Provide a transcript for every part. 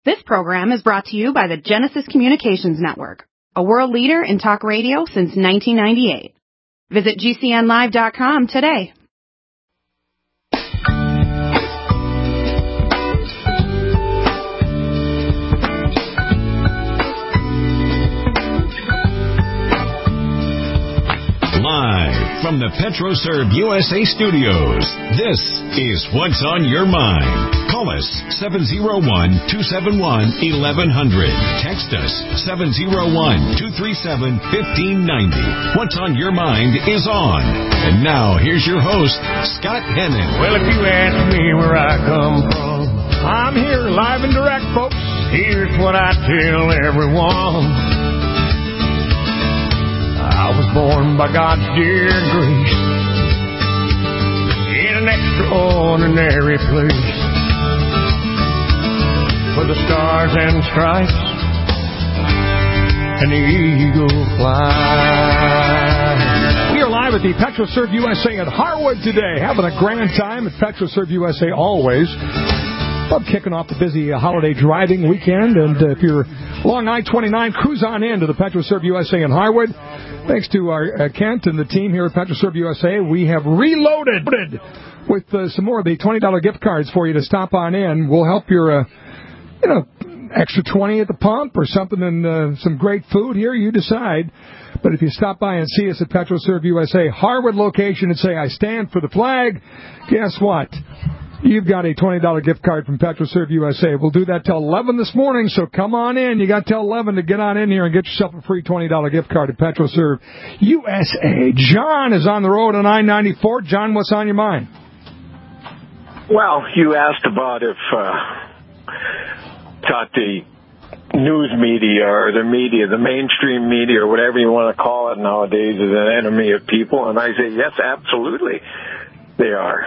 This program is brought to you by the Genesis Communications Network, a world leader in talk radio since 1998. Visit GCNlive.com today. Live from the PetroServe USA studios, this is What's on Your Mind. Call us 701-271-1100. Text us 701-237-1590. What's on Your Mind is on. And now, here's your host, Scott Hennon. Well, if you ask me where I come from, I'm here live and direct, folks. Here's what I tell everyone. I was born by God's dear grace in an extraordinary place where the stars and stripes and the eagle fly. We are live at the PetroServe USA at Harwood today, having a grand time at PetroServe USA always. Love kicking off the busy holiday driving weekend, and if you're along I-29, cruise on in to the PetroServe USA in Harwood. Thanks to our Kent and the team here at PetroServe USA, we have reloaded with some more of the $20 gift cards for you to stop on in. We'll help your, extra 20 at the pump or something, and some great food here. You decide. But if you stop by and see us at PetroServe USA Harwood location and say, I stand for the flag, guess what? You've got a $20 gift card from PetroServe USA. We'll do that till 11 this morning, so come on in. You got till 11 to get on in here and get yourself a free $20 gift card at PetroServe USA. John is on the road on I-94. John, what's on your mind? Well, you asked about if thought the news media or the media, the mainstream media or whatever you want to call it nowadays, is an enemy of people, and I say yes, absolutely, they are.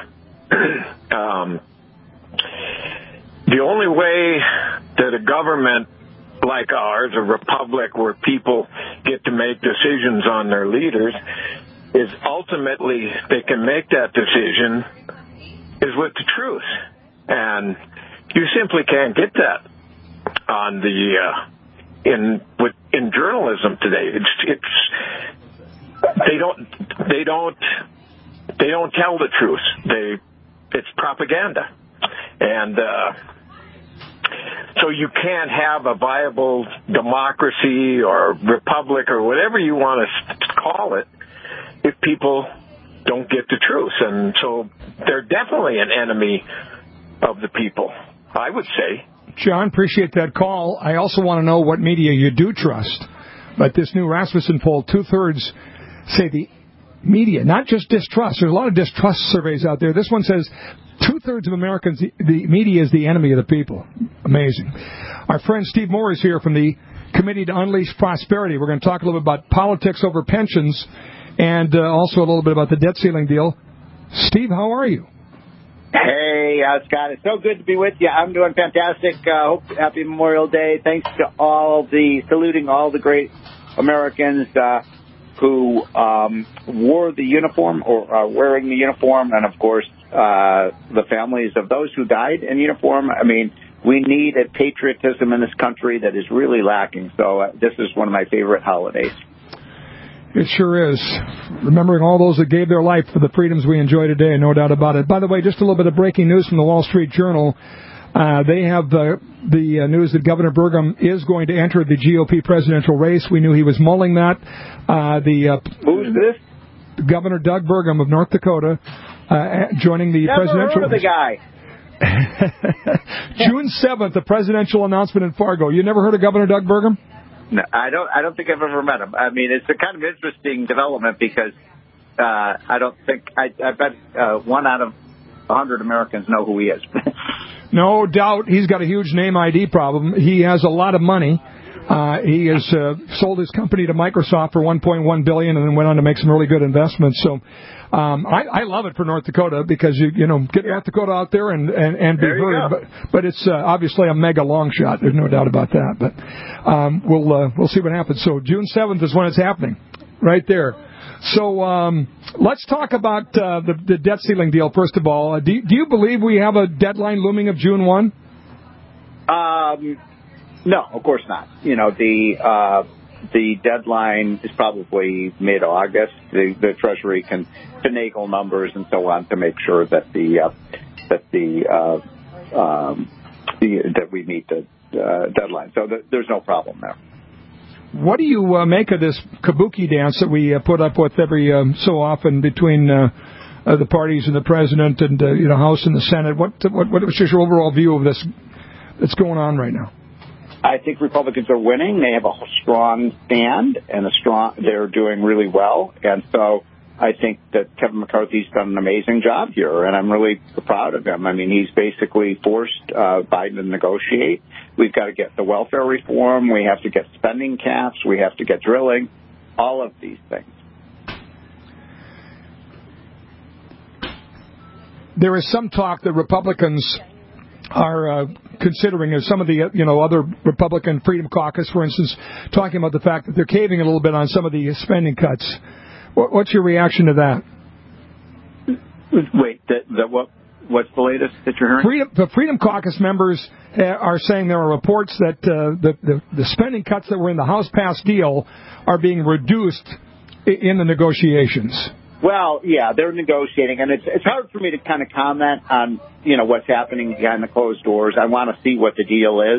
The only way that a government like ours, a republic where people get to make decisions on their leaders, is ultimately they can make that decision is with the truth. And you simply can't get that on the in journalism today. They don't tell the truth. It's propaganda. And so you can't have a viable democracy or republic or whatever you want to call it if people don't get the truth. And so they're definitely an enemy of the people, I would say. John, appreciate that call. I also want to know what media you do trust. But this new Rasmussen poll, 2/3 say the media, not just distrust. There's a lot of distrust surveys out there. This one says 2/3 of Americans, the media is the enemy of the people. Amazing. Our friend Steve Moore is here from the Committee to Unleash Prosperity. We're going to talk a little bit about politics over pensions and also a little bit about the debt ceiling deal. Steve, how are you? Hey, Scott. It's so good to be with you. I'm doing fantastic. Happy Memorial Day. Thanks to saluting all the great Americans who wore the uniform or are wearing the uniform, and, of course, the families of those who died in uniform. I mean, we need a patriotism in this country that is really lacking. So this is one of my favorite holidays. It sure is. Remembering all those that gave their life for the freedoms we enjoy today, no doubt about it. By the way, just a little bit of breaking news from the Wall Street Journal. They have the news that Governor Burgum is going to enter the GOP presidential race. We knew he was mulling that. Who's this? Governor Doug Burgum of North Dakota joining the presidential race. Never heard of the guy. June 7th, the presidential announcement in Fargo. You never heard of Governor Doug Burgum? No, I don't think I've ever met him. I mean, it's a kind of interesting development because I bet 1 out of 100 Americans know who he is. No doubt he's got a huge name ID problem. He has a lot of money. He has sold his company to Microsoft for $1.1 billion and then went on to make some really good investments. So I love it for North Dakota because you get North Dakota out there and be heard. But it's obviously a mega long shot. There's no doubt about that. But we'll see what happens. So June 7th is when it's happening, right there. So let's talk about the debt ceiling deal first of all. Do you believe we have a deadline looming of June 1? No, of course not. You know, the deadline is probably mid-August. The Treasury can finagle numbers and so on to make sure that that we meet the deadline. So there's no problem there. What do you make of this kabuki dance that we put up with every so often between the parties and the president and House and the Senate? What's your overall view of this that's going on right now? I think Republicans are winning. They have a strong stand and they're doing really well. And so I think that Kevin McCarthy's done an amazing job here, and I'm really proud of him. I mean, he's basically forced Biden to negotiate. We've got to get the welfare reform. We have to get spending caps. We have to get drilling, all of these things. There is some talk that Republicans are considering, as some of the other Republican Freedom Caucus, for instance, talking about the fact that they're caving a little bit on some of the spending cuts. What's your reaction to that? Wait, what's the latest that you're hearing? The Freedom Caucus members are saying there are reports that the spending cuts that were in the House-passed deal are being reduced in the negotiations. Well, yeah, they're negotiating, and it's hard for me to kind of comment on, what's happening behind the closed doors. I want to see what the deal is,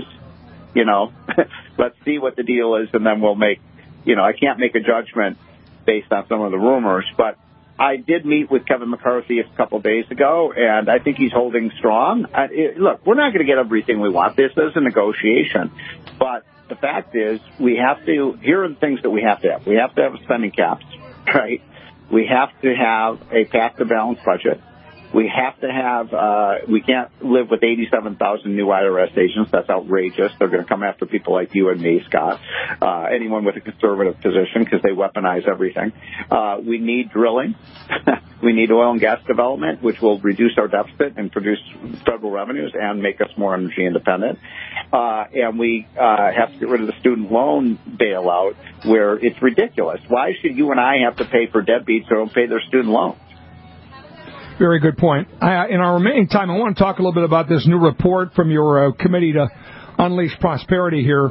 Let's see what the deal is, and then we'll make, I can't make a judgment based on some of the rumors, but I did meet with Kevin McCarthy a couple of days ago, and I think he's holding strong. Look, we're not going to get everything we want. This is a negotiation, but the fact is here are the things that we have to have. We have to have spending caps, right? We have to have a path to balanced budget. We have to have, we can't live with 87,000 new IRS agents. That's outrageous. They're going to come after people like you and me, Scott, anyone with a conservative position, because they weaponize everything. We need drilling. We need oil and gas development, which will reduce our deficit and produce federal revenues and make us more energy independent. And we have to get rid of the student loan bailout, where it's ridiculous. Why should you and I have to pay for deadbeats who don't pay their student loans? Very good point. In our remaining time, I want to talk a little bit about this new report from your committee to unleash prosperity here.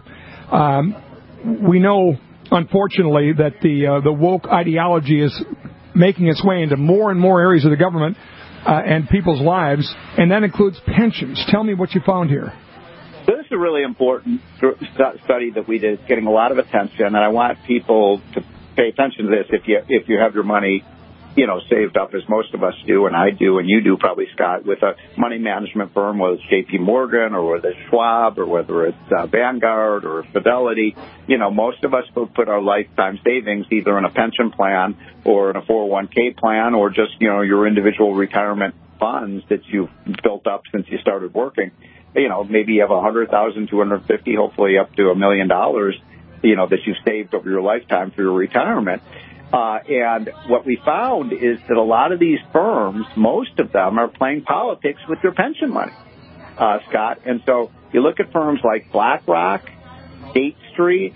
We know, unfortunately, that the woke ideology is making its way into more and more areas of the government and people's lives, and that includes pensions. Tell me what you found here. This is a really important study that we did. It's getting a lot of attention, and I want people to pay attention to this if you have your money saved up, as most of us do, and I do, and you do probably, Scott, with a money management firm, whether it's J.P. Morgan or whether it's Schwab or whether it's Vanguard or Fidelity. Most of us will put our lifetime savings either in a pension plan or in a 401k plan or just, your individual retirement funds that you've built up since you started working. Maybe you have $100,000, $250,000, hopefully up to $1 million, that you've saved over your lifetime for your retirement. And what we found is that a lot of these firms, most of them, are playing politics with their pension money, Scott. And so you look at firms like BlackRock, State Street,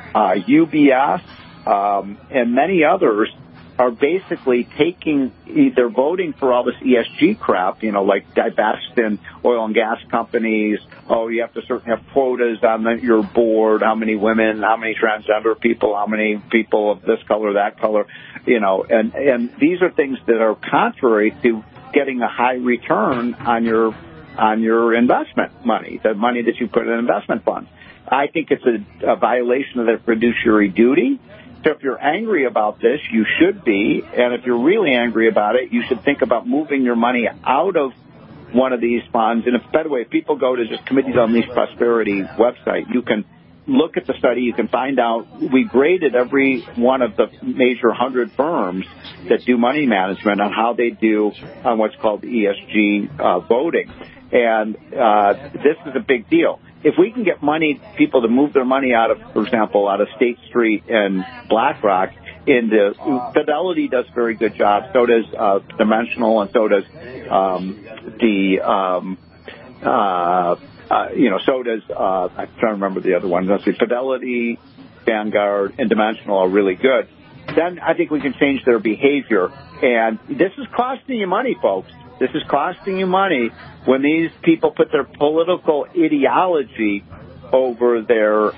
UBS, and many others are basically they're voting for all this ESG crap, like divest in oil and gas companies. Oh, you have to certainly have quotas on your board, how many women, how many transgender people, how many people of this color, that color, and these are things that are contrary to getting a high return on your investment money, the money that you put in an investment fund. I think it's a violation of their fiduciary duty. So if you're angry about this, you should be. And if you're really angry about it, you should think about moving your money out of one of these funds. And by the way, if people go to just Committees on Unleash Prosperity website, you can look at the study. You can find out. We graded every one of the major 100 firms that do money management on how they do on what's called ESG voting. And this is a big deal. If we can get people to move their money out of, for example, out of State Street and BlackRock into Fidelity, does a very good job. So does Dimensional, and so does so does I'm trying to remember the other one. Let's see, Fidelity, Vanguard, and Dimensional are really good. Then I think we can change their behavior, and this is costing you money, folks. This is costing you money when these people put their political ideology over their,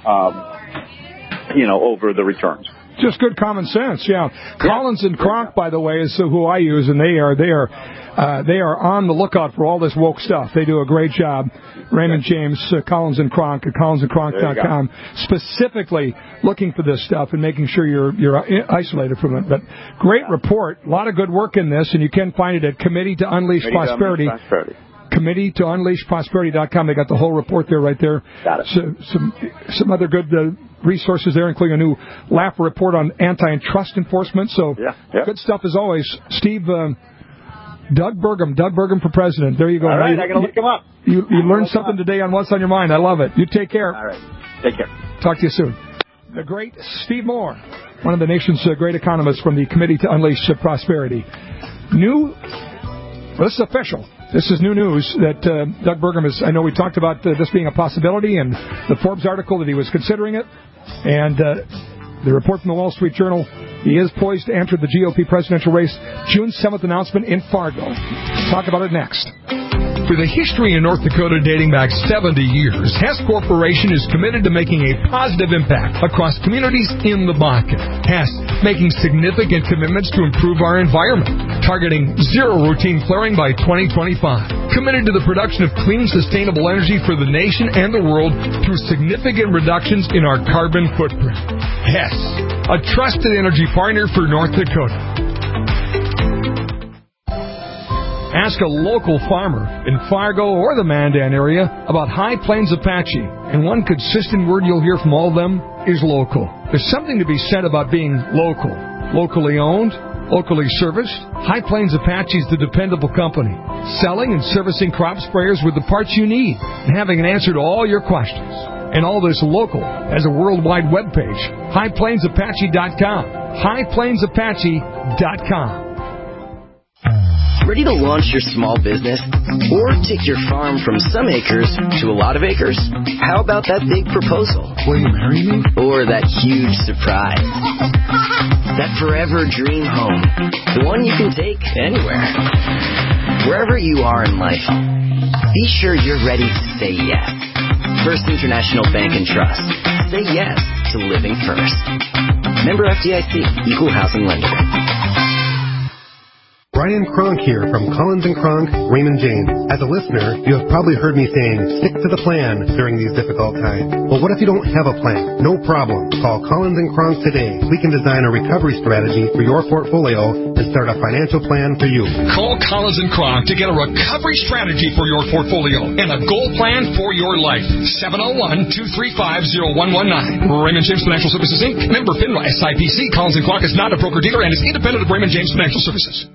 over the returns. Just good common sense, yeah. Collins and Kronk, by the way, is who I use, and they are on the lookout for all this woke stuff. They do a great job. Raymond James, Collins and Kronk at collinsandkronk.com, specifically looking for this stuff and making sure you're isolated from it. But great report, a lot of good work in this, and you can find it at Committee to Unleash Prosperity. Committee to UnleashProsperity.com. They got the whole report there, right there. Got it. So, some other good resources there, including a new LAFA report on antitrust enforcement. So good stuff as always. Steve, Doug Burgum for president. There you go. All right, I got to look him up. You learned something today on What's on Your Mind. I love it. You take care. All right. Take care. Talk to you soon. The great Steve Moore, one of the nation's great economists from the Committee to Unleash Prosperity. This is official. This is new news that Doug Burgum is. I know we talked about this being a possibility, and the Forbes article that he was considering it, and the report from the Wall Street Journal. He is poised to enter the GOP presidential race. June 7th announcement in Fargo. Talk about it next. With a history in North Dakota dating back 70 years, Hess Corporation is committed to making a positive impact across communities in the Bakken. Hess making significant commitments to improve our environment, targeting zero routine flaring by 2025. Committed to the production of clean, sustainable energy for the nation and the world through significant reductions in our carbon footprint. Hess, a trusted energy partner for North Dakota. Ask a local farmer in Fargo or the Mandan area about High Plains Apache, and one consistent word you'll hear from all of them is local. There's something to be said about being local. Locally owned, locally serviced, High Plains Apache is the dependable company, selling and servicing crop sprayers with the parts you need and having an answer to all your questions. And all this local has a worldwide webpage, highplainsapache.com, highplainsapache.com. Ready to launch your small business? Or take your farm from some acres to a lot of acres? How about that big proposal? Will you marry me? Or that huge surprise? That forever dream home. The one you can take anywhere. Wherever you are in life, be sure you're ready to say yes. First International Bank and Trust. Say yes to living first. Member FDIC, Equal Housing Lender. Brian Kronk here from Collins & Kronk, Raymond James. As a listener, you have probably heard me saying, stick to the plan during these difficult times. Well, what if you don't have a plan? No problem. Call Collins & Kronk today. We can design a recovery strategy for your portfolio and start a financial plan for you. Call Collins & Kronk to get a recovery strategy for your portfolio and a goal plan for your life. 701-235-0119. Raymond James Financial Services, Inc. Member FINRA SIPC. Collins & Kronk is not a broker-dealer and is independent of Raymond James Financial Services.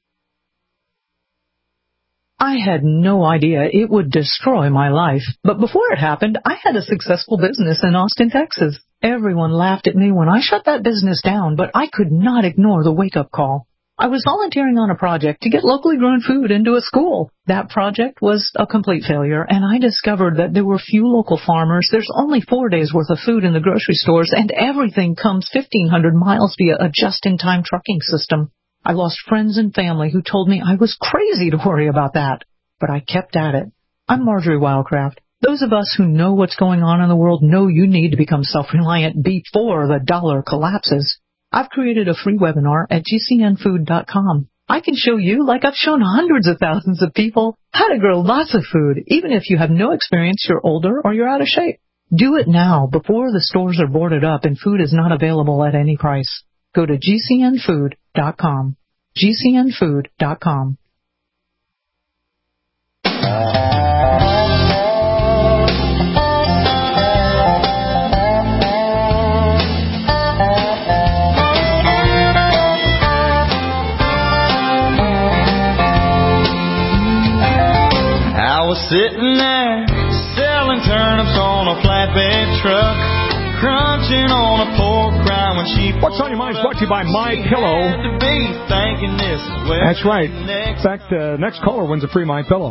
I had no idea it would destroy my life. But before it happened, I had a successful business in Austin, Texas. Everyone laughed at me when I shut that business down, but I could not ignore the wake-up call. I was volunteering on a project to get locally grown food into a school. That project was a complete failure, and I discovered that there were few local farmers. There's only 4 days' worth of food in the grocery stores, and everything comes 1,500 miles via a just-in-time trucking system. I lost friends and family who told me I was crazy to worry about that. But I kept at it. I'm Marjorie Wildcraft. Those of us who know what's going on in the world know you need to become self-reliant before the dollar collapses. I've created a free webinar at gcnfood.com. I can show you, like I've shown hundreds of thousands of people, how to grow lots of food, even if you have no experience, you're older, or you're out of shape. Do it now before the stores are boarded up and food is not available at any price. Go to gcnfood.com. gcnfood.com. I was sitting there selling turnips on a flatbed truck, crunching on a pork rind when she. What's on Your Mind is brought to you by My Pillow. That's right. In fact, next caller wins a free My Pillow.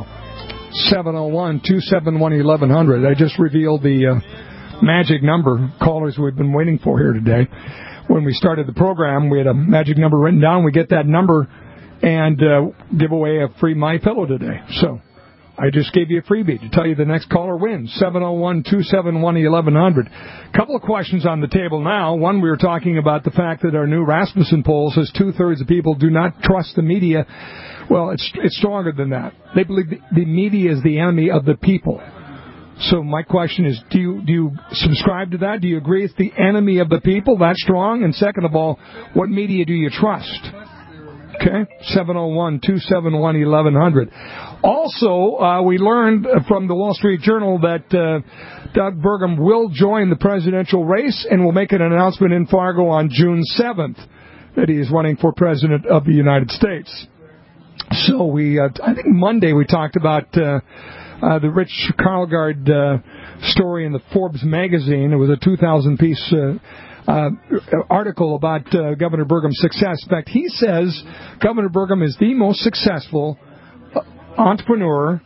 701-271-1100. I just revealed the magic number callers we've been waiting for here today. When we started the program, we had a magic number written down. We get that number, and give away a free MyPillow today. So I just gave you a freebie to tell you the next caller wins, 701-271-1100. Couple of questions on the table now. One, we were talking about the fact that our new Rasmussen poll says 2/3 of people do not trust the media. Well, it's stronger than that. They believe the media is the enemy of the people. So my question is, do you subscribe to that? Do you agree it's the enemy of the people that strong? And second of all, what media do you trust? Okay, 701-271-1100. Also, we learned from the Wall Street Journal that Doug Burgum will join the presidential race and will make an announcement in Fargo on June 7th that he is running for president of the United States. So I think Monday we talked about the Rich Karlgaard story in the Forbes magazine. It was a 2,000-piece article about Governor Burgum's success. In fact, he says Governor Burgum is the most successful entrepreneur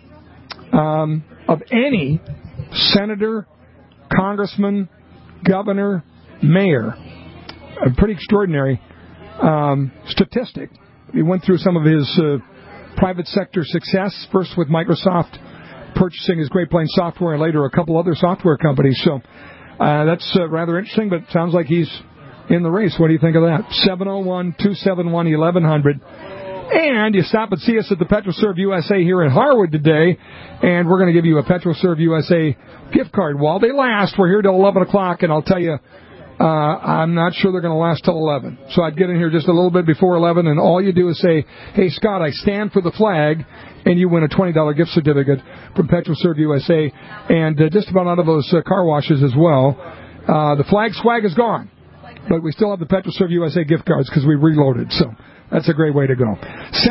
of any senator, congressman, governor, mayor. A pretty extraordinary statistic. He went through some of his private sector success, first with Microsoft purchasing his Great Plains Software and later a couple other software companies. So that's rather interesting, but it sounds like he's in the race. What do you think of that? 701-271-1100. And you stop and see us at the PetroServe USA here in Harwood today, and we're going to give you a PetroServe USA gift card. While they last, we're here till 11 o'clock, and I'll tell you, I'm not sure they're going to last till 11. So I'd get in here just a little bit before 11, and all you do is say, hey, Scott, I stand for the flag, and you win a $20 gift certificate from PetroServe USA, and just about out of those car washes as well. The flag swag is gone, but we still have the PetroServe USA gift cards because we reloaded, so that's a great way to go.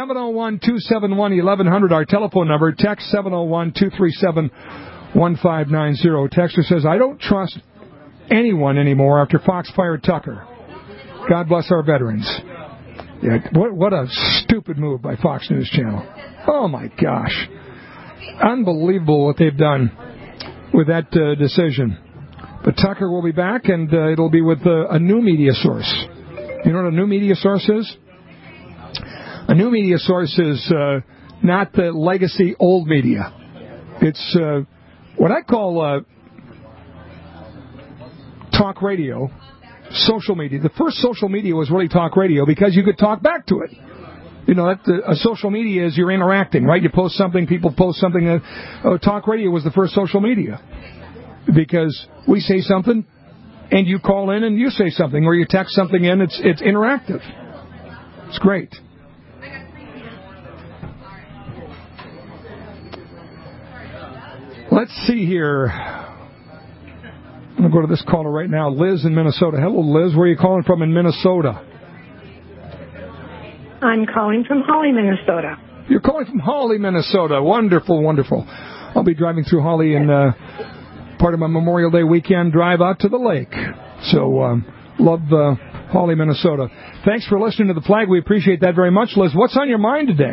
701-271-1100, our telephone number. Text 701-237-1590. Texter says, I don't trust anyone anymore after Fox fired Tucker. God bless our veterans. Yeah, what a stupid move by Fox News Channel. Oh, my gosh. Unbelievable what they've done with that decision. But Tucker will be back, and it'll be with a new media source. You know what a new media source is? A new media source is not the legacy old media. It's what I call talk radio, social media. The first social media was really talk radio because you could talk back to it. You know, a social media is you're interacting, right? You post something, people post something. Talk radio was the first social media because we say something and you call in and you say something, or you text something in. It's interactive. It's great. Let's see here. I'm going to go to this caller right now, Liz in Minnesota. Hello, Liz. Where are you calling from in Minnesota? I'm calling from Hawley, Minnesota. You're calling from Hawley, Minnesota. Wonderful, wonderful. I'll be driving through Hawley in part of my Memorial Day weekend drive out to the lake. So, love Hawley, Minnesota. Thanks for listening to The Flag. We appreciate that very much. Liz, what's on your mind today?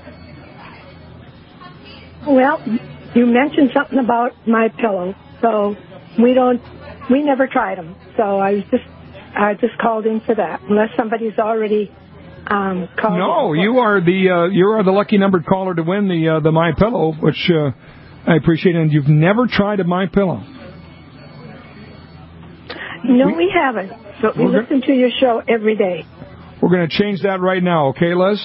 Well, you mentioned something about MyPillow, so we never tried them. So I just called in for that. Unless somebody's already called. No, you are the lucky numbered caller to win the MyPillow, which I appreciate. And you've never tried a MyPillow? No, we haven't. But we listen to your show every day. We're going to change that right now, okay, Liz?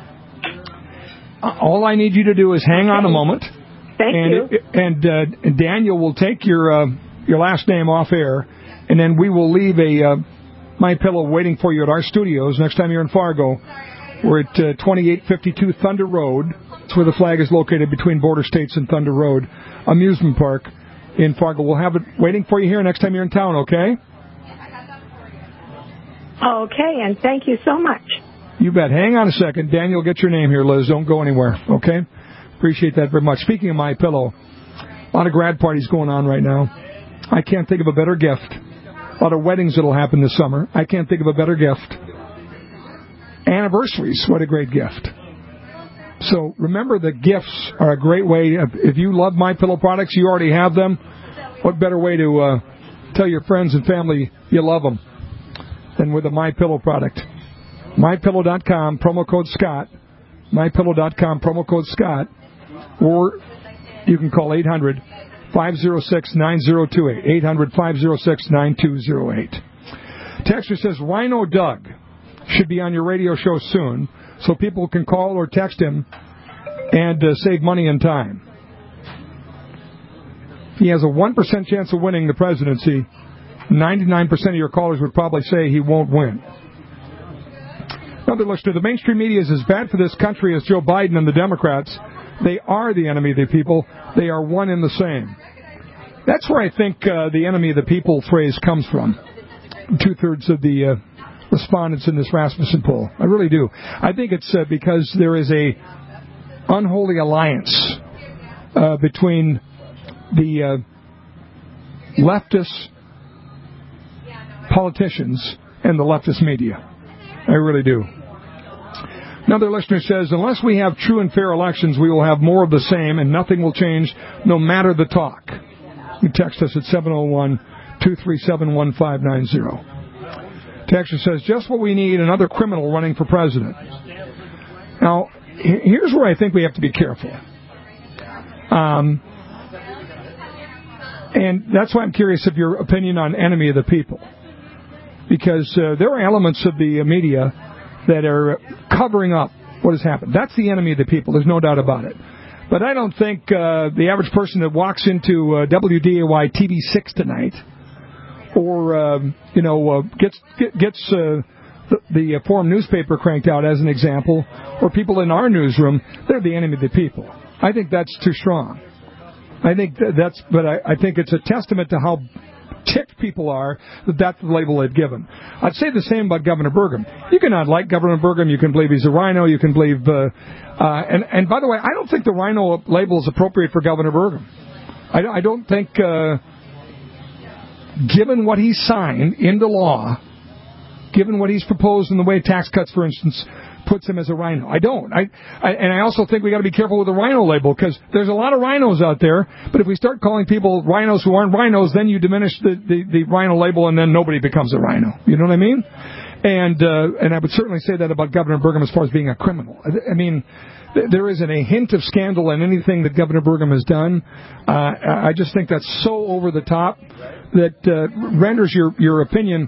All I need you to do is hang on a moment. Thank you. And Daniel will take your last name off air, and then we will leave a MyPillow waiting for you at our studios next time you're in Fargo. We're at 2852 Thunder Road. That's where the Flag is located, between Border States and Thunder Road Amusement Park in Fargo. We'll have it waiting for you here next time you're in town, okay? Okay, and thank you so much. You bet. Hang on a second. Daniel, get your name here, Liz. Don't go anywhere, okay? Appreciate that very much. Speaking of MyPillow, a lot of grad parties going on right now. I can't think of a better gift. A lot of weddings that'll happen this summer. I can't think of a better gift. Anniversaries, what a great gift. So remember, the gifts are a great way. If you love MyPillow products, you already have them. What better way to tell your friends and family you love them than with a MyPillow product? MyPillow.com, promo code Scott. MyPillow.com, promo code Scott, or you can call 800-506-9028, 800-506-9208. Texter says, Rhino Doug should be on your radio show soon so people can call or text him and save money and time. He has a 1% chance of winning the presidency. 99% of your callers would probably say he won't win. Another listener, the mainstream media is as bad for this country as Joe Biden and the Democrats. They are the enemy of the people. They are one and the same. That's where I think the enemy of the people phrase comes from. 2/3 of the respondents in this Rasmussen poll. I really do. I think it's because there is a unholy alliance between the leftist politicians and the leftist media. I really do. Another listener says, unless we have true and fair elections, we will have more of the same and nothing will change no matter the talk. You text us at 701-237-1590. Texter says, just what we need, another criminal running for president. Now, here's where I think we have to be careful. And that's why I'm curious of your opinion on enemy of the people. Because there are elements of the media that are covering up what has happened. That's the enemy of the people. There's no doubt about it. But I don't think the average person that walks into WDAY TV6 tonight or, gets the Forum newspaper cranked out as an example, or people in our newsroom, they're the enemy of the people. I think that's too strong. I think I think it's a testament to how ticked people are that that's the label they've given. I'd say the same about Governor Burgum. You cannot like Governor Burgum. You can believe he's a rhino. You can believe, and by the way, I don't think the rhino label is appropriate for Governor Burgum. I don't think, given what he signed into law, given what he's proposed in the way tax cuts, for instance, puts him as a rhino. I don't. And I also think we got to be careful with the rhino label because there's a lot of rhinos out there. But if we start calling people rhinos who aren't rhinos, then you diminish the rhino label, and then nobody becomes a rhino. You know what I mean? And I would certainly say that about Governor Burgum as far as being a criminal. I mean, there isn't a hint of scandal in anything that Governor Burgum has done. I just think that's so over the top that renders your opinion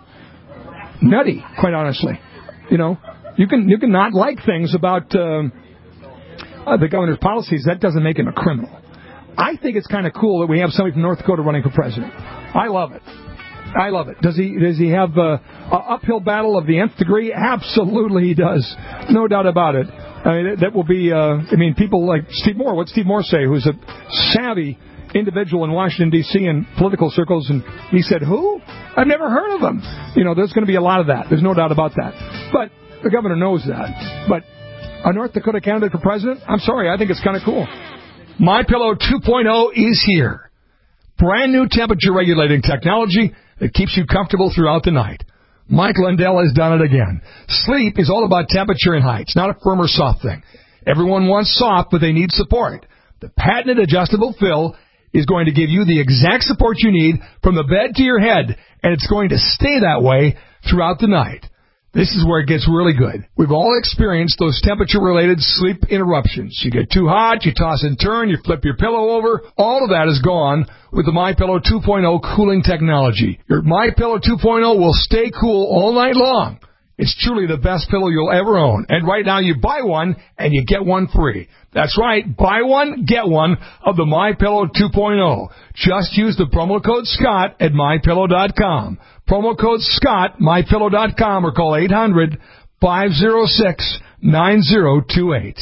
nutty, quite honestly. You know, you can not like things about the governor's policies. That doesn't make him a criminal. I think it's kind of cool that we have somebody from North Dakota running for president. I love it. I love it. Does he have a uphill battle of the nth degree? Absolutely, he does. No doubt about it. I mean, that will be. People like Steve Moore. What'd Steve Moore say? Who's a savvy individual in Washington, D.C. in political circles, and he said, who? I've never heard of him. You know, there's going to be a lot of that. There's no doubt about that. But the governor knows that. But a North Dakota candidate for president? I'm sorry, I think it's kind of cool. MyPillow 2.0 is here. Brand new temperature regulating technology that keeps you comfortable throughout the night. Mike Lindell has done it again. Sleep is all about temperature and height. It's not a firm or soft thing. Everyone wants soft, but they need support. The patented adjustable fill is going to give you the exact support you need from the bed to your head, and it's going to stay that way throughout the night. This is where it gets really good. We've all experienced those temperature-related sleep interruptions. You get too hot, you toss and turn, you flip your pillow over. All of that is gone with the MyPillow 2.0 cooling technology. Your MyPillow 2.0 will stay cool all night long. It's truly the best pillow you'll ever own. And right now you buy one and you get one free. That's right. Buy one, get one of the MyPillow 2.0. Just use the promo code Scott at MyPillow.com. Promo code Scott, MyPillow.com, or call 800-506-9028.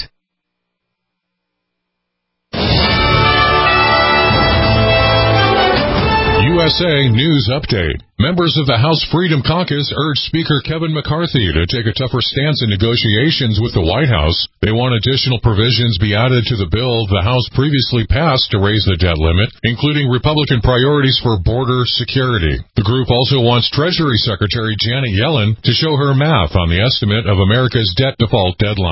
USA News Update. Members of the House Freedom Caucus urge Speaker Kevin McCarthy to take a tougher stance in negotiations with the White House. They want additional provisions be added to the bill the House previously passed to raise the debt limit, including Republican priorities for border security. The group also wants Treasury Secretary Janet Yellen to show her math on the estimate of America's debt default deadline.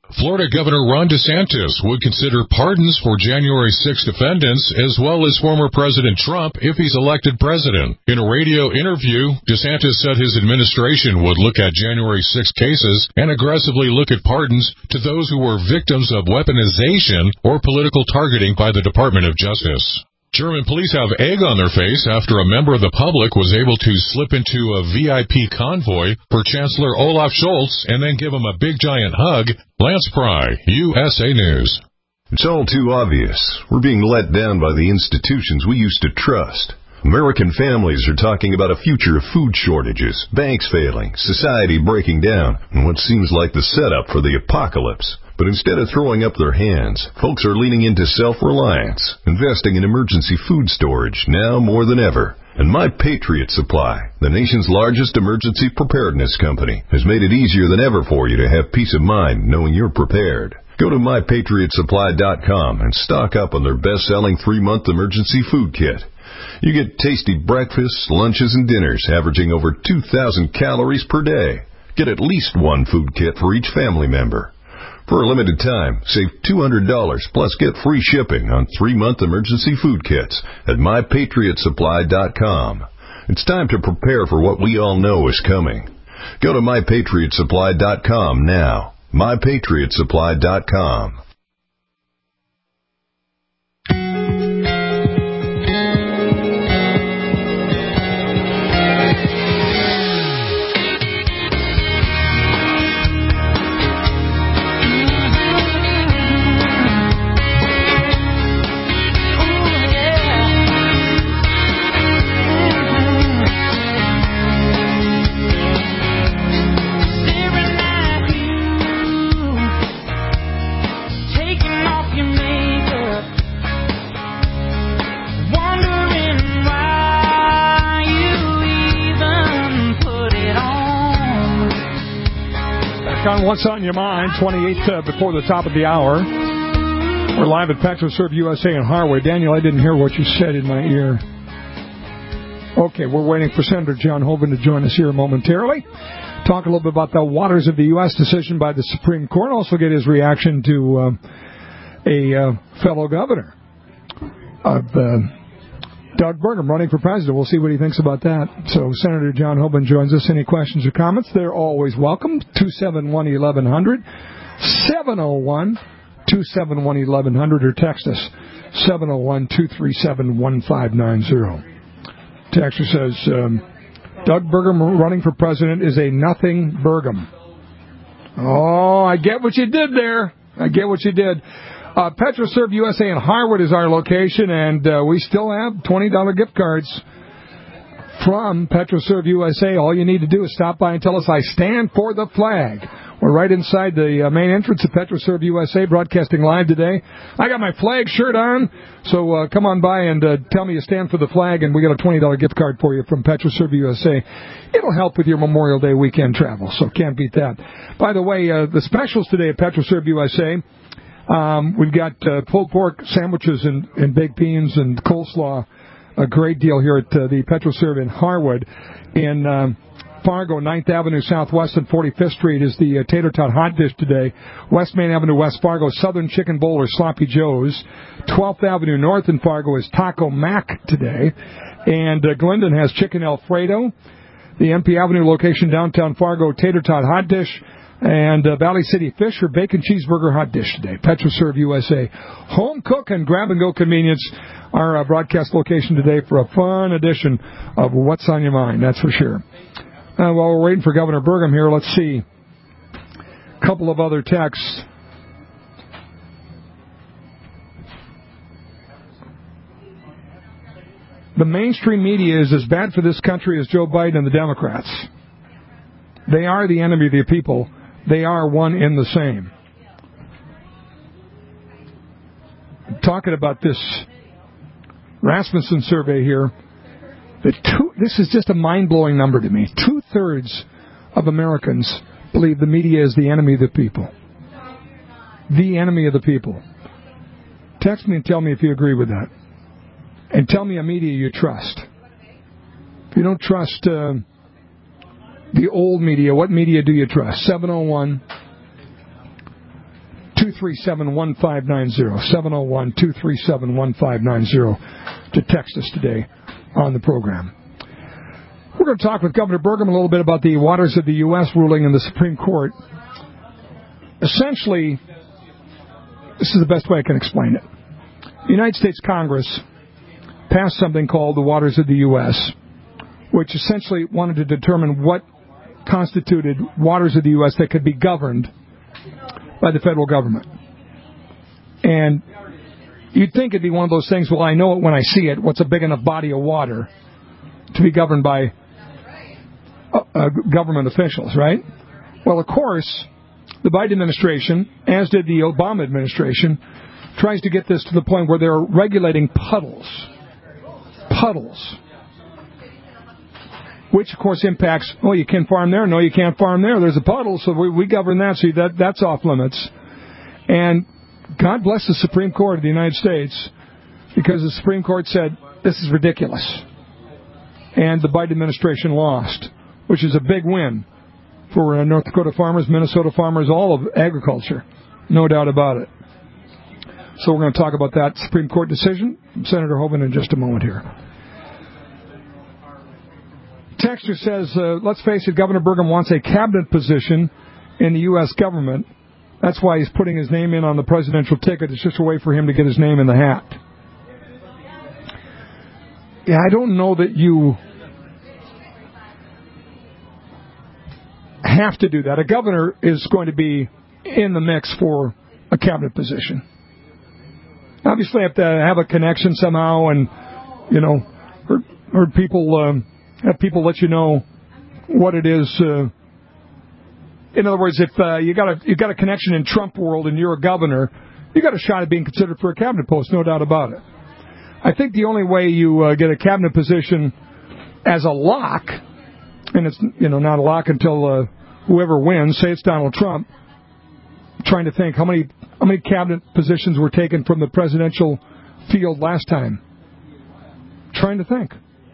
Florida Governor Ron DeSantis would consider pardons for January 6 defendants as well as former President Trump if he's elected president. In a radio interview, DeSantis said his administration would look at January 6 cases and aggressively look at pardons to those who were victims of weaponization or political targeting by the Department of Justice. German police have egg on their face after a member of the public was able to slip into a VIP convoy for Chancellor Olaf Scholz and then give him a big giant hug. Lance Pry, USA News. It's all too obvious. We're being let down by the institutions we used to trust. American families are talking about a future of food shortages, banks failing, society breaking down, and what seems like the setup for the apocalypse. But instead of throwing up their hands, folks are leaning into self-reliance, investing in emergency food storage now more than ever. And My Patriot Supply, the nation's largest emergency preparedness company, has made it easier than ever for you to have peace of mind knowing you're prepared. Go to MyPatriotSupply.com and stock up on their best-selling 3-month emergency food kit. You get tasty breakfasts, lunches, and dinners averaging over 2,000 calories per day. Get at least one food kit for each family member. For a limited time, save $200 plus get free shipping on 3-month emergency food kits at MyPatriotSupply.com. It's time to prepare for what we all know is coming. Go to MyPatriotSupply.com now. MyPatriotSupply.com. On What's on Your Mind, 28 before the top of the hour. We're live at PetroServe USA in Harwood. Daniel, I didn't hear what you said in my ear. Okay, we're waiting for Senator John Hoeven to join us here momentarily. Talk a little bit about the waters of the U.S. decision by the Supreme Court. Also get his reaction to a fellow governor of Doug Burgum running for president. We'll see what he thinks about that. So Senator John Hoeven joins us. Any questions or comments? They're always welcome. 271-1100, 701-271-1100, or text us, 701-237-1590. Texter says, Doug Burgum running for president is a nothing Burgum. Oh, I get what you did there. I get what you did. PetroServe USA in Harwood is our location, and we still have $20 gift cards from PetroServe USA. All you need to do is stop by and tell us, I stand for the flag. We're right inside the main entrance of PetroServe USA, broadcasting live today. I got my flag shirt on, so come on by and tell me you stand for the flag, and we got a $20 gift card for you from PetroServe USA. It'll help with your Memorial Day weekend travel, so can't beat that. By the way, the specials today at PetroServe USA, we've got pulled pork sandwiches and baked beans and coleslaw, a great deal here at the PetroServe in Harwood. In Fargo, 9th Avenue Southwest and 45th Street is the Tater Tot Hot Dish today. West Main Avenue, West Fargo, Southern Chicken Bowl or Sloppy Joe's. 12th Avenue North in Fargo is Taco Mac today. And Glendon has Chicken Alfredo. The MP Avenue location, downtown Fargo, Tater Tot Hot Dish. And Valley City Fish or Bacon Cheeseburger Hot Dish today. PetroServe USA. Home cook and grab-and-go convenience. Our broadcast location today for a fun edition of What's on Your Mind, that's for sure. While we're waiting for Governor Burgum here, let's see a couple of other texts. The mainstream media is as bad for this country as Joe Biden and the Democrats. They are the enemy of the people. They are one in the same. I'm talking about this Rasmussen survey here. This is just a mind-blowing number to me. 2/3 of Americans believe the media is the enemy of the people. The enemy of the people. Text me and tell me if you agree with that. And tell me a media you trust. If you don't trust the old media, what media do you trust? 701-237-1590. 701-237-1590 to text us today on the program. We're going to talk with Governor Burgum a little bit about the Waters of the U.S. ruling in the Supreme Court. Essentially, this is the best way I can explain it. The United States Congress passed something called the Waters of the U.S., which essentially wanted to determine what constituted waters of the U.S. that could be governed by the federal government. And you'd think it'd be one of those things, well, I know it when I see it, what's a big enough body of water to be governed by government officials, right? Well, of course, the Biden administration, as did the Obama administration, tries to get this to the point where they're regulating puddles. Puddles. Which, of course, impacts, oh, you can farm there? No, you can't farm there. There's a puddle, so we govern that, so that's off limits. And God bless the Supreme Court of the United States, because the Supreme Court said, this is ridiculous. And the Biden administration lost, which is a big win for North Dakota farmers, Minnesota farmers, all of agriculture. No doubt about it. So we're going to talk about that Supreme Court decision from Senator Hoeven in just a moment here. Texter says, let's face it, Governor Burgum wants a cabinet position in the U.S. government. That's why he's putting his name in on the presidential ticket. It's just a way for him to get his name in the hat. Yeah, I don't know that you have to do that. A governor is going to be in the mix for a cabinet position. Obviously, you have to have a connection somehow, and, you know, heard people... have people let you know what it is. In other words, if you got a connection in Trump world and you're a governor, you got a shot at being considered for a cabinet post, no doubt about it. I think the only way you get a cabinet position as a lock, and it's not a lock until whoever wins, say it's Donald Trump. I'm trying to think how many cabinet positions were taken from the presidential field last time. Trying to think.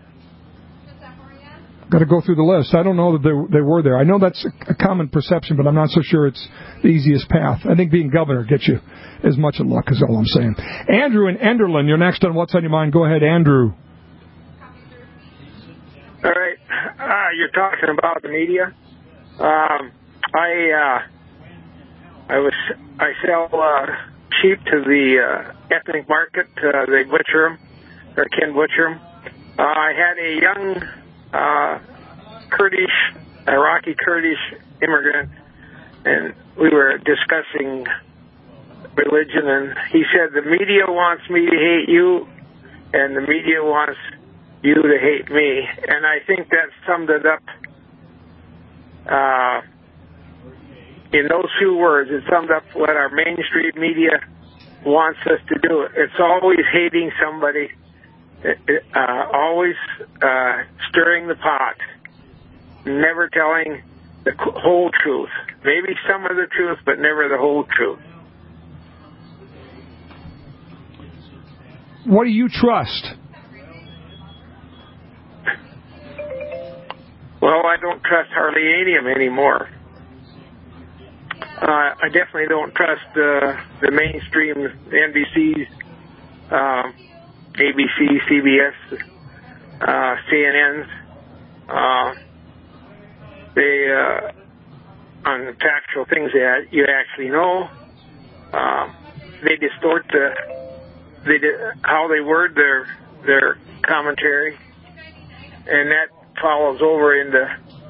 Got to go through the list. I don't know that they were there. I know that's a common perception, but I'm not so sure it's the easiest path. I think being governor gets you as much in luck, is all I'm saying. Andrew in Enderlin, you're next on What's on Your Mind. Go ahead, Andrew. All right. You're talking about the media. I sell sheep to the ethnic market. They butcher them, or can butcher them. I had a young Iraqi Kurdish immigrant, and we were discussing religion, and he said, the media wants me to hate you, and the media wants you to hate me. And I think that summed it up in those few words. It summed up what our mainstream media wants us to do. It's always hating somebody, always stirring the pot, never telling the whole truth. Maybe some of the truth, but never the whole truth. What do you trust? Well, I don't trust hardly any of them anymore. I definitely don't trust the mainstream NBCs, ABC, CBS, CNNs. They on the factual things that you actually know. They distort how they word their commentary, and that follows over into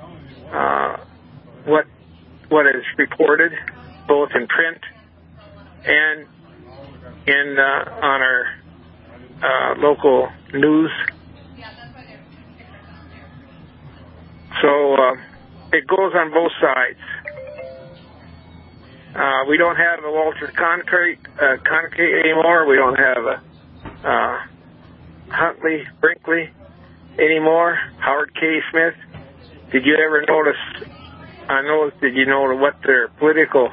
what is reported, both in print and in on our local news. So it goes on both sides. We don't have a Walter Cronkite anymore. We don't have a Huntley Brinkley anymore. Howard K. Smith. Did you ever notice? Did you know what their political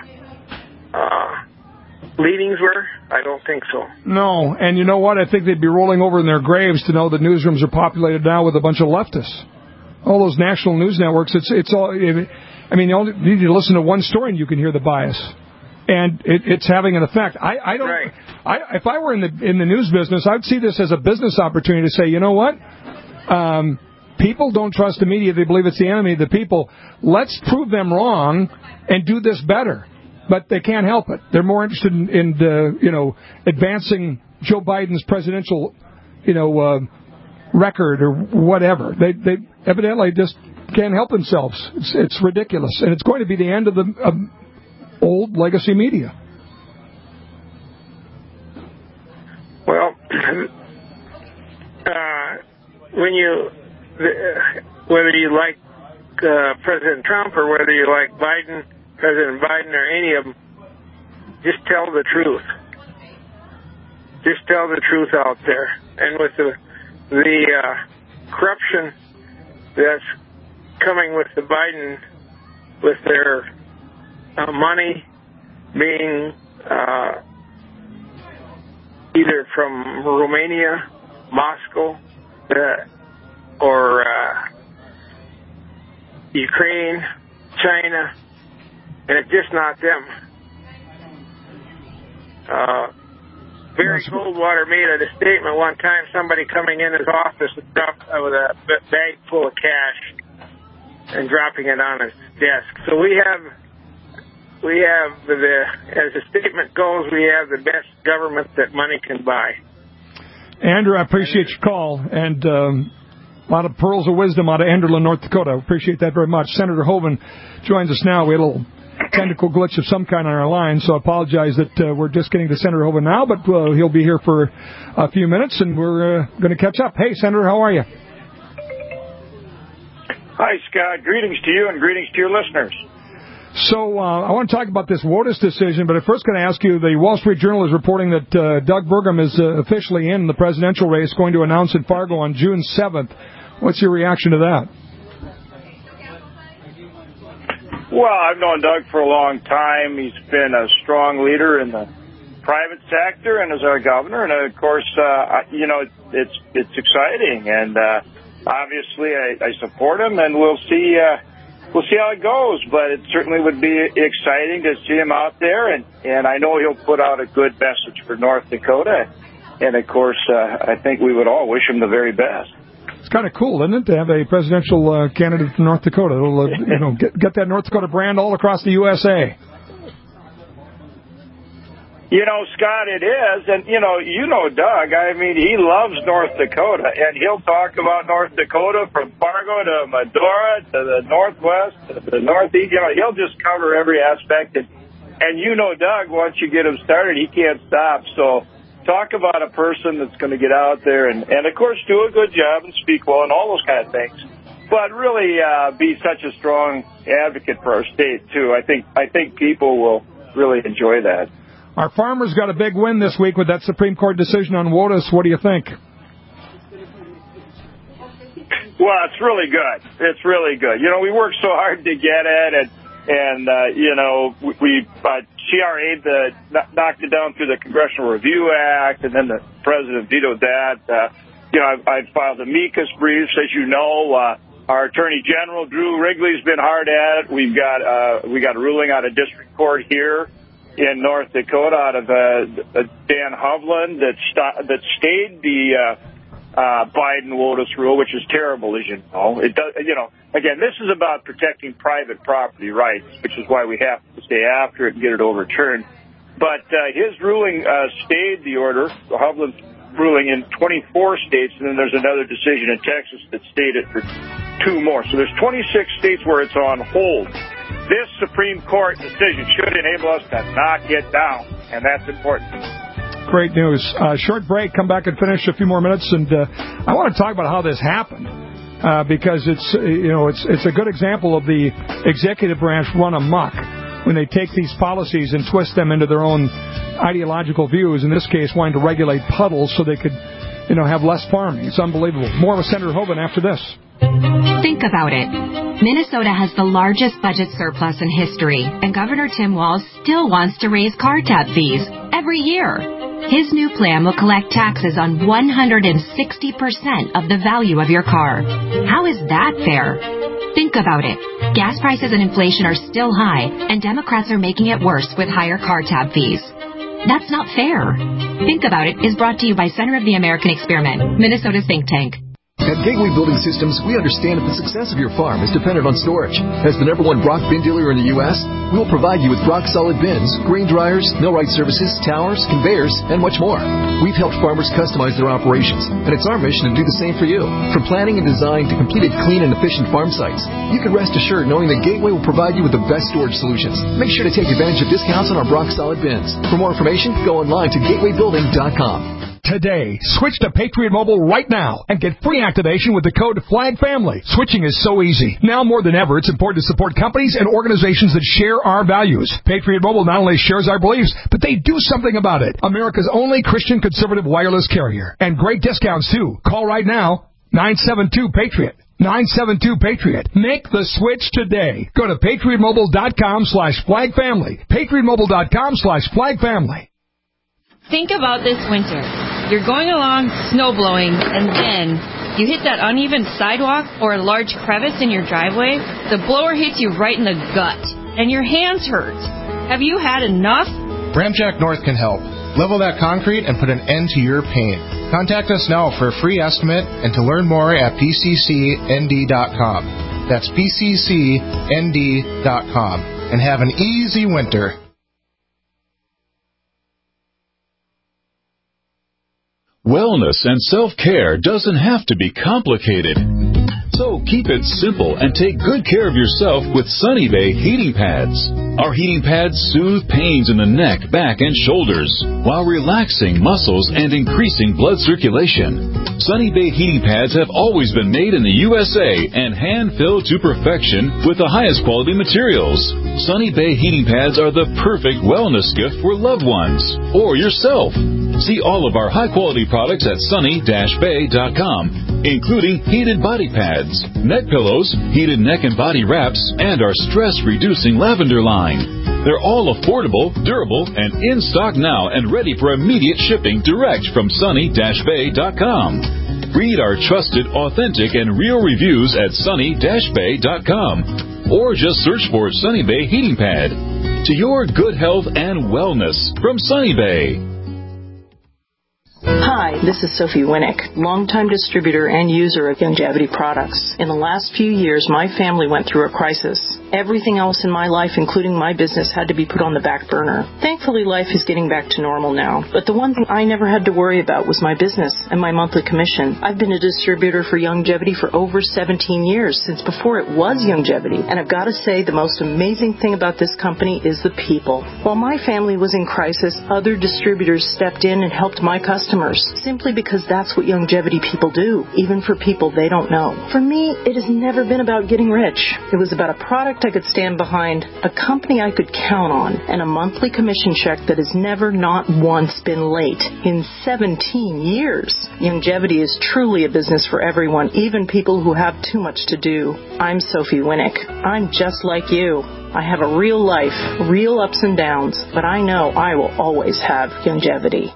leanings were? I don't think so. No, and you know what? I think they'd be rolling over in their graves to know that newsrooms are populated now with a bunch of leftists. All those national news networks, it's all. I mean, you need to listen to one story and you can hear the bias. and it's having an effect. I don't. Right. If I were in the news business, I'd see this as a business opportunity to say, you know what? People don't trust the media. They believe it's the enemy of the people. Let's prove them wrong and do this better. But they can't help it. They're more interested in advancing Joe Biden's presidential, record or whatever. They evidently just can't help themselves. It's ridiculous. And it's going to be the end of the old legacy media. Well, whether you like President Trump or whether you like President Biden or any of them, just tell the truth. Just tell the truth out there. And with the corruption that's coming with the Biden, with their money being either from Romania, Moscow, or Ukraine, China, and it's just not them. Barry Goldwater made a statement one time, somebody coming in his office with a bag full of cash and dropping it on his desk. So we have as the statement goes, we have the best government that money can buy. Andrew, I appreciate your call, and a lot of pearls of wisdom out of Enderlin, North Dakota. I appreciate that very much. Senator Hoeven joins us now. We had a little technical glitch of some kind on our line, so I apologize that we're just getting to Senator Hoeven now, but he'll be here for a few minutes, and we're going to catch up. Hey, Senator, how are you? Hi, Scott. Greetings to you and greetings to your listeners. So I want to talk about this WOTUS decision, but I'm first going to ask you, the Wall Street Journal is reporting that Doug Burgum is officially in the presidential race, going to announce in Fargo on June 7th. What's your reaction to that? Well, I've known Doug for a long time. He's been a strong leader in the private sector and as our governor. And, of course, it's exciting. And obviously I support him, and we'll see how it goes. But it certainly would be exciting to see him out there. And I know he'll put out a good message for North Dakota. And, of course, I think we would all wish him the very best. It's kind of cool, isn't it, to have a presidential candidate from North Dakota? It'll, get that North Dakota brand all across the USA. Scott, it is. And, Doug, I mean, he loves North Dakota. And he'll talk about North Dakota from Fargo to Medora to the Northwest to the Northeast. He'll just cover every aspect. And Doug, once you get him started, he can't stop. So talk about a person that's going to get out there and, of course, do a good job and speak well and all those kind of things. But really be such a strong advocate for our state, too. I think people will really enjoy that. Our farmers got a big win this week with that Supreme Court decision on WOTUS. What do you think? Well, it's really good. It's really good. We worked so hard to get it, and we CRA'd knocked it down through the Congressional Review Act, and then the president vetoed that. I filed amicus briefs, as you know. Our Attorney General, Drew Wrigley's been hard at it. We got a ruling out of district court here in North Dakota out of Dan Hovland that stayed the Biden WOTUS rule, which is terrible, as you know. It does, again, this is about protecting private property rights, which is why we have to stay after it and get it overturned. But his ruling stayed the order, Hovland's ruling, in 24 states, and then there's another decision in Texas that stayed it for 2 more. So there's 26 states where it's on hold. This Supreme Court decision should enable us to knock it down, and that's important. Great news. Short break. Come back and finish a few more minutes, and I want to talk about how this happened because it's a good example of the executive branch run amok when they take these policies and twist them into their own ideological views. In this case, wanting to regulate puddles so they could, have less farming. It's unbelievable. More with Senator Hoeven after this. Think about it. Minnesota has the largest budget surplus in history, and Governor Tim Walz still wants to raise car tab fees every year. His new plan will collect taxes on 160% of the value of your car. How is that fair? Think about it. Gas prices and inflation are still high, and Democrats are making it worse with higher car tab fees. That's not fair. Think About It is brought to you by Center of the American Experiment, Minnesota's think tank. At Gateway Building Systems, we understand that the success of your farm is dependent on storage. As the #1 Brock bin dealer in the U.S., we will provide you with rock-solid bins, grain dryers, millwright services, towers, conveyors, and much more. We've helped farmers customize their operations, and it's our mission to do the same for you. From planning and design to completed clean and efficient farm sites, you can rest assured knowing that Gateway will provide you with the best storage solutions. Make sure to take advantage of discounts on our Brock Solid bins. For more information, go online to gatewaybuilding.com. Today, switch to Patriot Mobile right now and get free activation with the code FLAGFAMILY. Switching is so easy. Now more than ever, it's important to support companies and organizations that share our values. Patriot Mobile not only shares our beliefs, but they do something about it. America's only Christian conservative wireless carrier. And great discounts, too. Call right now, 972-PATRIOT. 972-PATRIOT. Make the switch today. Go to patriotmobile.com/flagfamily. patriotmobile.com/flagfamily. Think about this winter. You're going along snowblowing, and then you hit that uneven sidewalk or a large crevice in your driveway. The blower hits you right in the gut, and your hands hurt. Have you had enough? Ramjack North can help. Level that concrete and put an end to your pain. Contact us now for a free estimate and to learn more at pccnd.com. That's pccnd.com. And have an easy winter. Wellness and self-care doesn't have to be complicated. So keep it simple and take good care of yourself with Sunny Bay heating pads. Our heating pads soothe pains in the neck, back, and shoulders while relaxing muscles and increasing blood circulation. Sunny Bay heating pads have always been made in the USA and hand-filled to perfection with the highest quality materials. Sunny Bay heating pads are the perfect wellness gift for loved ones or yourself. See all of our high-quality products at sunny-bay.com, including heated body pads, neck pillows, heated neck and body wraps, and our stress-reducing lavender line. They're all affordable, durable, and in stock now and ready for immediate shipping direct from sunny-bay.com. Read our trusted, authentic, and real reviews at sunny-bay.com, or just search for Sunny Bay Heating Pad. To your good health and wellness from Sunny Bay. Hi, this is Sophie Winnick, longtime distributor and user of Youngevity products. In the last few years, my family went through a crisis. Everything else in my life, including my business, had to be put on the back burner. Thankfully, life is getting back to normal now. But the one thing I never had to worry about was my business and my monthly commission. I've been a distributor for Youngevity for over 17 years, since before it was Youngevity. And I've got to say, the most amazing thing about this company is the people. While my family was in crisis, other distributors stepped in and helped my customers, simply because that's what Youngevity people do, even for people they don't know. For me, it has never been about getting rich. It was about a product I could stand behind, a company I could count on, and a monthly commission check that has never, not once, been late in 17 years. Youngevity is truly a business for everyone, even people who have too much to do. I'm Sophie Winnick. I'm just like you. I have a real life, real ups and downs, but I know I will always have Youngevity.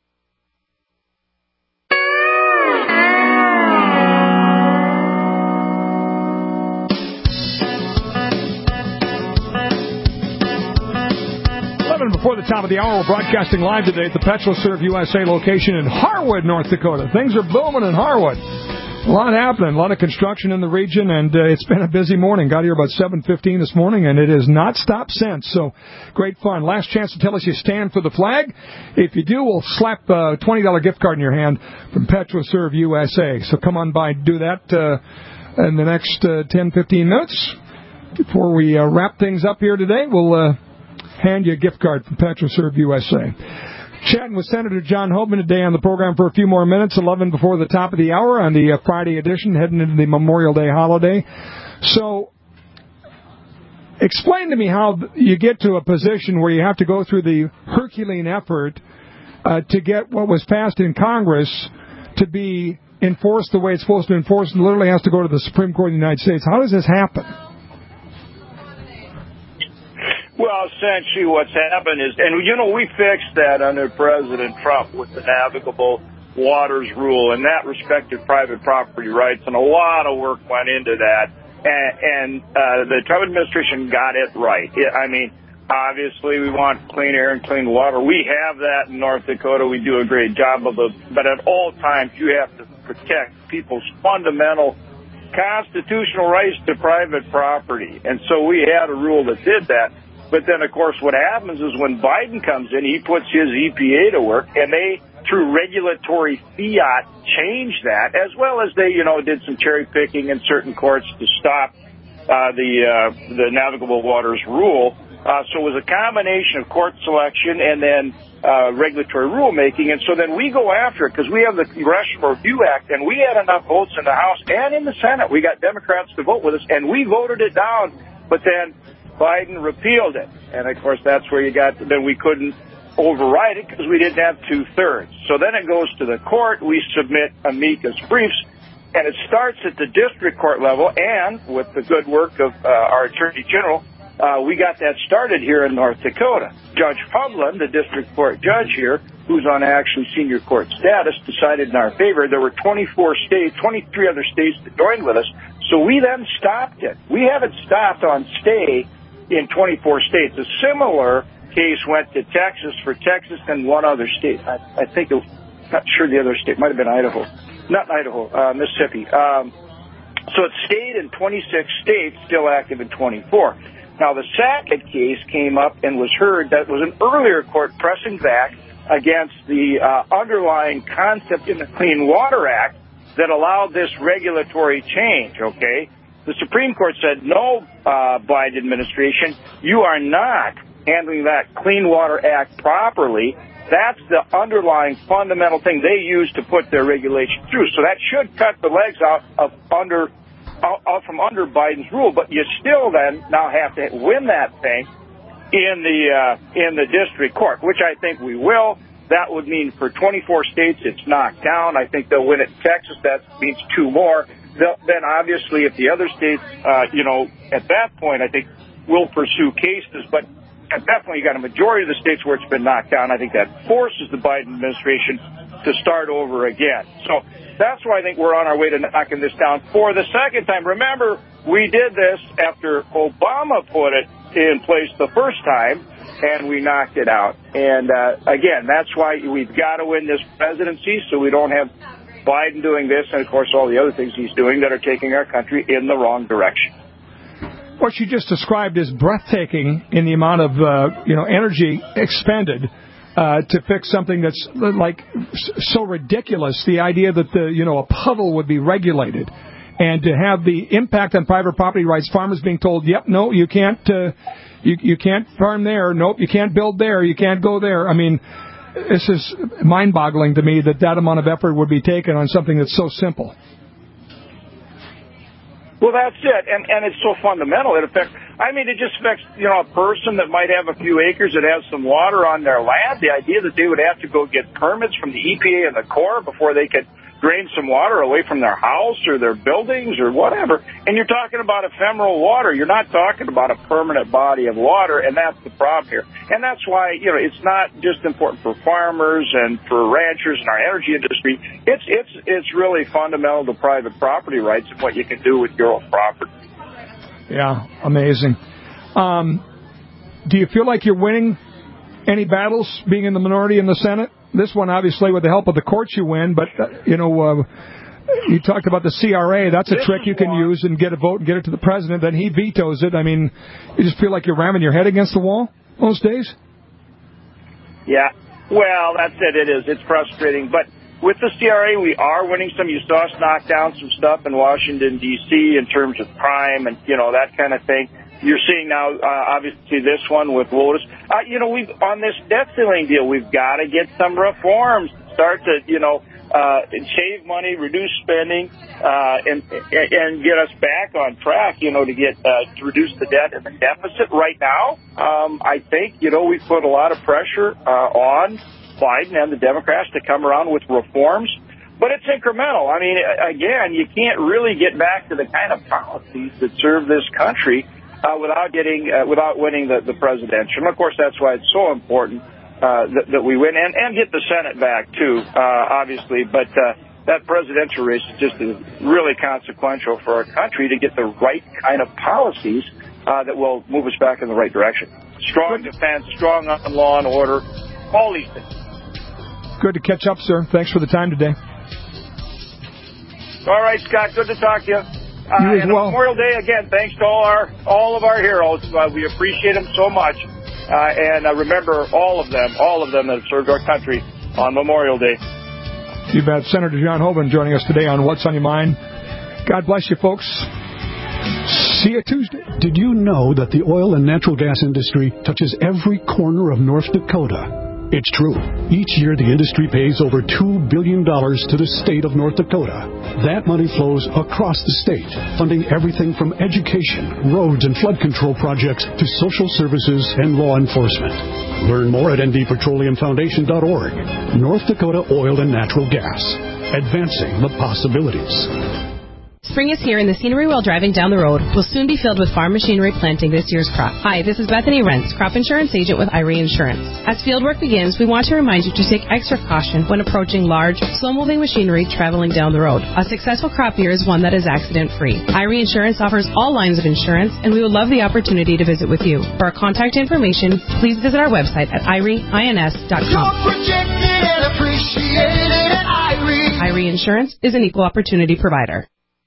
Before the top of the hour, we're broadcasting live today at the PetroServe USA location in Harwood, North Dakota. Things are booming in Harwood. A lot happening, a lot of construction in the region, and it's been a busy morning. Got here about 7:15 this morning, and it has not stopped since. So, great fun. Last chance to tell us you stand for the flag. If you do, we'll slap a $20 gift card in your hand from PetroServe USA. So come on by and do that in the next 10-15 minutes. Before we wrap things up here today, we'll hand you a gift card from PetroServe USA. Chatting with Senator John Hoebbema today on the program for a few more minutes, 11 before the top of the hour on the Friday edition, heading into the Memorial Day holiday. So, explain to me how you get to a position where you have to go through the Herculean effort to get what was passed in Congress to be enforced the way it's supposed to be enforced, and literally has to go to the Supreme Court of the United States. How does this happen? Well, essentially what's happened is, and we fixed that under President Trump with the navigable waters rule, and that respected private property rights, and a lot of work went into that. And the Trump administration got it right. I mean, obviously, we want clean air and clean water. We have that in North Dakota. We do a great job of it. But at all times, you have to protect people's fundamental constitutional rights to private property. And so we had a rule that did that. But then, of course, what happens is when Biden comes in, he puts his EPA to work, and they, through regulatory fiat, changed that, as well as they, did some cherry picking in certain courts to stop the navigable waters rule. So it was a combination of court selection and then regulatory rulemaking. And so then we go after it because we have the Congressional Review Act, and we had enough votes in the House and in the Senate. We got Democrats to vote with us, and we voted it down. But then Biden repealed it. And, of course, that's where then we couldn't override it because we didn't have 2/3. So then it goes to the court. We submit amicus briefs, and it starts at the district court level. And with the good work of our Attorney General, we got that started here in North Dakota. Judge Hovland, the district court judge here, who's on actually senior court status, decided in our favor. There were 24 states, 23 other states that joined with us. So we then stopped it. We haven't stopped on stay in 24 states. A similar case went to Texas for Texas and one other state. I think, not sure the other state, might have been Idaho. Not Idaho, Mississippi. So it stayed in 26 states, still active in 24. Now, the Sackett case came up and was heard. That was an earlier court pressing back against the underlying concept in the Clean Water Act that allowed this regulatory change, okay? The Supreme Court said, no, Biden administration, you are not handling that Clean Water Act properly. That's the underlying fundamental thing they use to put their regulation through. So that should cut the legs out from under Biden's rule. But you still then now have to win that thing in the district court, which I think we will. That would mean for 24 states it's knocked down. I think they'll win it in Texas. That means 2 more. Then obviously if the other states, at that point, I think will pursue cases. But at that point, you got a majority of the states where it's been knocked down. I think that forces the Biden administration to start over again. So that's why I think we're on our way to knocking this down for the second time. Remember, we did this after Obama put it in place the first time, and we knocked it out. And, again, that's why we've got to win this presidency so we don't have Biden doing this and, of course, all the other things he's doing that are taking our country in the wrong direction. What you just described is breathtaking in the amount of, energy expended to fix something that's like so ridiculous. The idea that a puddle would be regulated, and to have the impact on private property rights, farmers being told, yep, no, you can't, you can't farm there. Nope, you can't build there. You can't go there. I mean, this is mind-boggling to me that amount of effort would be taken on something that's so simple. Well, that's it, and it's so fundamental. It just affects, a person that might have a few acres that has some water on their land. The idea that they would have to go get permits from the EPA and the Corps before they could drain some water away from their house or their buildings or whatever. And you're talking about ephemeral water. You're not talking about a permanent body of water, and that's the problem here. And that's why, it's not just important for farmers and for ranchers and our energy industry. It's really fundamental to private property rights and what you can do with your own property. Yeah, amazing. Do you feel like you're winning any battles being in the minority in the Senate? This one, obviously, with the help of the courts, you win. But, you talked about the CRA. That's a trick you can use and get a vote and get it to the president. Then he vetoes it. I mean, you just feel like you're ramming your head against the wall most days? Yeah. Well, that's it. It is. It's frustrating. But with the CRA, we are winning some. You saw us knock down some stuff in Washington, D.C. in terms of crime and, that kind of thing. You're seeing now, obviously, this one with Lotus. We've on this debt ceiling deal, we've got to get some reforms, start to, save money, reduce spending, and get us back on track, to reduce the debt and the deficit. Right now, I think, we've put a lot of pressure on Biden and the Democrats to come around with reforms. But it's incremental. I mean, again, you can't really get back to the kind of policies that serve this country without winning the presidential. And of course, that's why it's so important that we win and get the Senate back too, obviously. But that presidential race is just really consequential for our country to get the right kind of policies that will move us back in the right direction. Strong defense, strong on law and order, all these things. Good to catch up, sir. Thanks for the time today. All right, Scott, good to talk to you. You as and well. Memorial Day, again, thanks to all of our heroes. We appreciate them so much. And remember all of them that have served our country on Memorial Day. You bet. Senator John Hoeven joining us today on What's on Your Mind. God bless you, folks. See you Tuesday. Did you know that the oil and natural gas industry touches every corner of North Dakota? It's true. Each year, the industry pays over $2 billion to the state of North Dakota. That money flows across the state, funding everything from education, roads, and flood control projects to social services and law enforcement. Learn more at ndpetroleumfoundation.org. North Dakota Oil and Natural Gas. Advancing the possibilities. Spring is here, and the scenery while driving down the road will soon be filled with farm machinery planting this year's crop. Hi, this is Bethany Rentz, crop insurance agent with Irie Insurance. As fieldwork begins, we want to remind you to take extra caution when approaching large, slow-moving machinery traveling down the road. A successful crop year is one that is accident-free. Irie Insurance offers all lines of insurance, and we would love the opportunity to visit with you. For our contact information, please visit our website at irieins.com. You're protected and appreciated at Irie. Irie Insurance is an equal opportunity provider.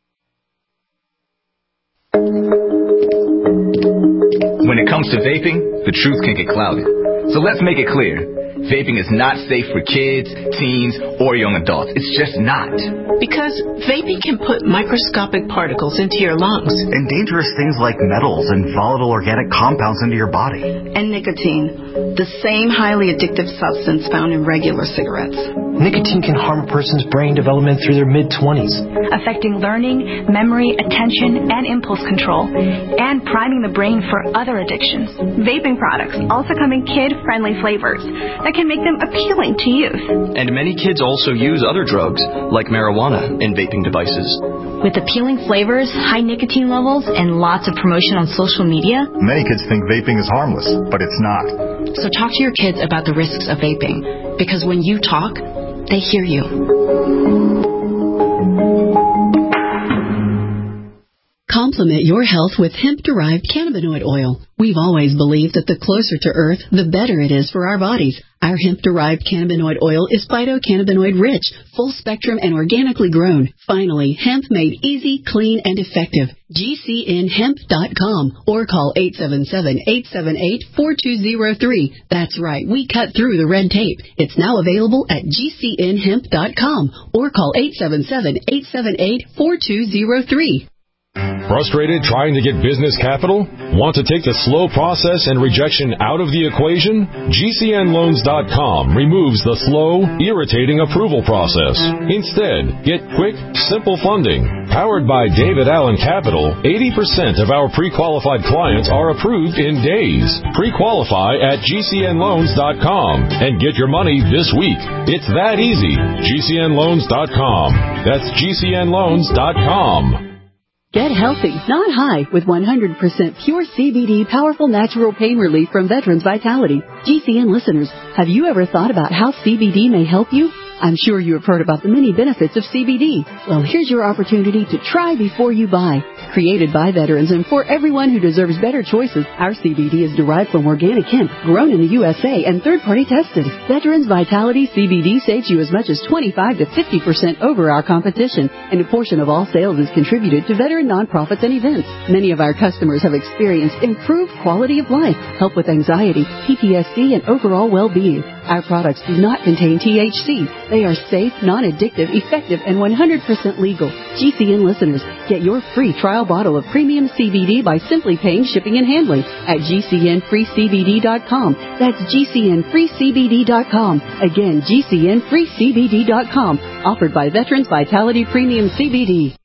When it comes to vaping, the truth can get clouded. So let's make it clear. Vaping is not safe for kids, teens, or young adults. It's just not. Because vaping can put microscopic particles into your lungs. And dangerous things like metals and volatile organic compounds into your body. And nicotine, the same highly addictive substance found in regular cigarettes. Nicotine can harm a person's brain development through their mid-20s. Affecting learning, memory, attention, and impulse control. And priming the brain for other addictions. Vaping products also come in kid-friendly flavors that can make them appealing to youth. And many kids also use other drugs, like marijuana, in vaping devices. With appealing flavors, high nicotine levels, and lots of promotion on social media, many kids think vaping is harmless, but it's not. So talk to your kids about the risks of vaping, because when you talk, they hear you. Complement your health with hemp-derived cannabinoid oil. We've always believed that the closer to Earth, the better it is for our bodies. Our hemp-derived cannabinoid oil is phytocannabinoid-rich, full-spectrum, and organically grown. Finally, hemp made easy, clean, and effective. GCNhemp.com or call 877-878-4203. That's right, we cut through the red tape. It's now available at GCNhemp.com or call 877-878-4203. Frustrated trying to get business capital? Want to take the slow process and rejection out of the equation? GCNloans.com removes the slow, irritating approval process. Instead, get quick, simple funding. Powered by David Allen Capital, 80% of our pre-qualified clients are approved in days. Pre-qualify at GCNloans.com and get your money this week. It's that easy. GCNloans.com. That's GCNloans.com. Get healthy, not high, with 100% pure CBD powerful natural pain relief from Veterans Vitality. GCN listeners, have you ever thought about how CBD may help you? I'm sure you have heard about the many benefits of CBD. Well, here's your opportunity to try before you buy. Created by veterans and for everyone who deserves better choices, our CBD is derived from organic hemp, grown in the USA, and third-party tested. Veterans Vitality CBD saves you as much as 25 to 50% over our competition, and a portion of all sales is contributed to veteran nonprofits and events. Many of our customers have experienced improved quality of life, help with anxiety, PTSD, and overall well-being. Our products do not contain THC. They are safe, non-addictive, effective, and 100% legal. GCN listeners, get your free trial bottle of premium CBD by simply paying shipping and handling at GCNFreeCBD.com. That's GCNFreeCBD.com. Again, GCNFreeCBD.com. Offered by Veterans Vitality Premium CBD.